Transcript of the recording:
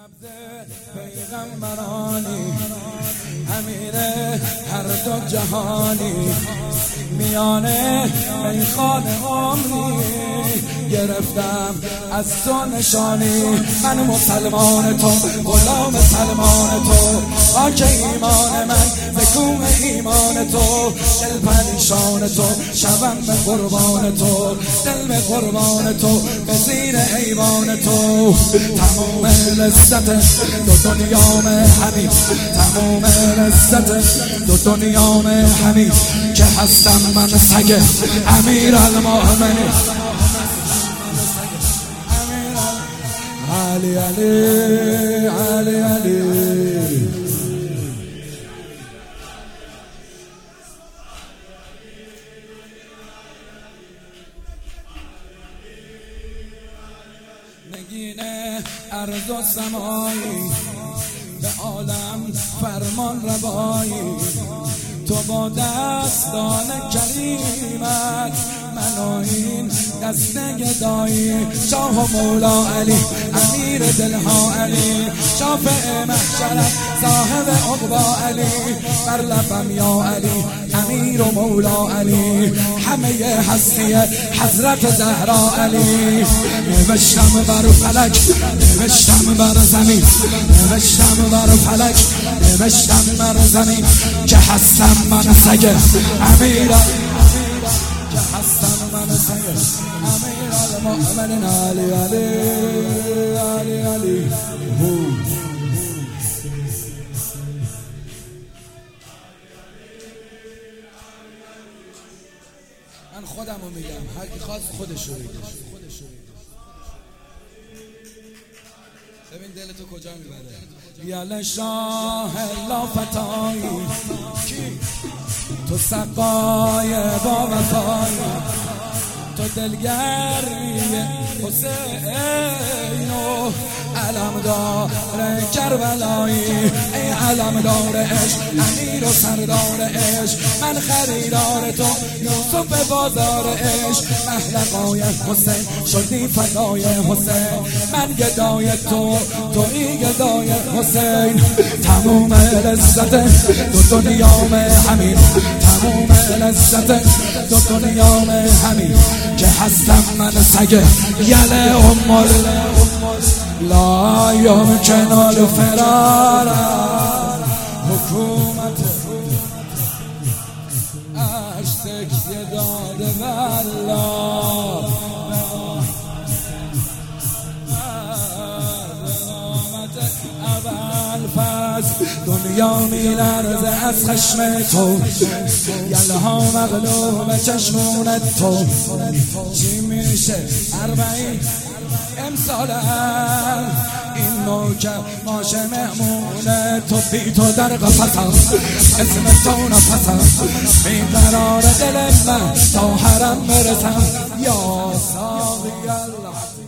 سبز پیغمبرانی، امیر هر دو جهانی، میانه میخانه عمری گرفتم از تو نشانی. من مسلمان تو، غلام سلمان تو، خاک ایمان من زکوم ایمان تو، دل پریشان تو، شبم به قربان تو، دل به قربان تو، به زیر ایوان تو. تمام لذت دو دنیام همین، تمام لذت دو دنیام همین، که هستم من سگ امیر المؤمنین. علی علی علی علی نگینه ارض و سمایی، به عالم فرمان روایی. تو با دستان کریمت منو این دست گدایی. شاه و مولا علی، امیر دلها علی، شافع محشرت صاحب عقبا علی، بر لبم یا علی امیر و مولا علی، همه هستی حضرت زهرا علی. نوشتم بر فلک، نوشتم بر زمین، نوشتم بر فلک، نوشتم بر زمین، که هستم من سگ امیر، که هستم من سگ امیر المؤمنین. علی علی علی علی. من خودمو میگم، هر کی خواست خودشو بگه. ببین دل تو کجا میبره. یل شاه لافتایی، تو سقای با وفایی، تو دلگری حسین و علمدار کربلایی. ای علمدار عشق، امیر و سردار عشق، من خریدار تو یوسف بازار عشق. محلقای حسین شدی فدای حسین، من گدای تو، توی گدای حسین. تموم لذت دو دنیام همین، تموم لذت دو دنیام همین، که هستم من سگ یل امال لا یمکن الفرار. حکومت اشتک داده والله، اول فصل دنیا میلرزه از خشم تو، یلها مغلوب چشمونت تو. چی میشه 40 امسالم این نوکر ماشه مهمونه تو، بی تو در قفصم اسم تو نفسم، بیقرار دل من تا حرم برسم. یا ساقی الله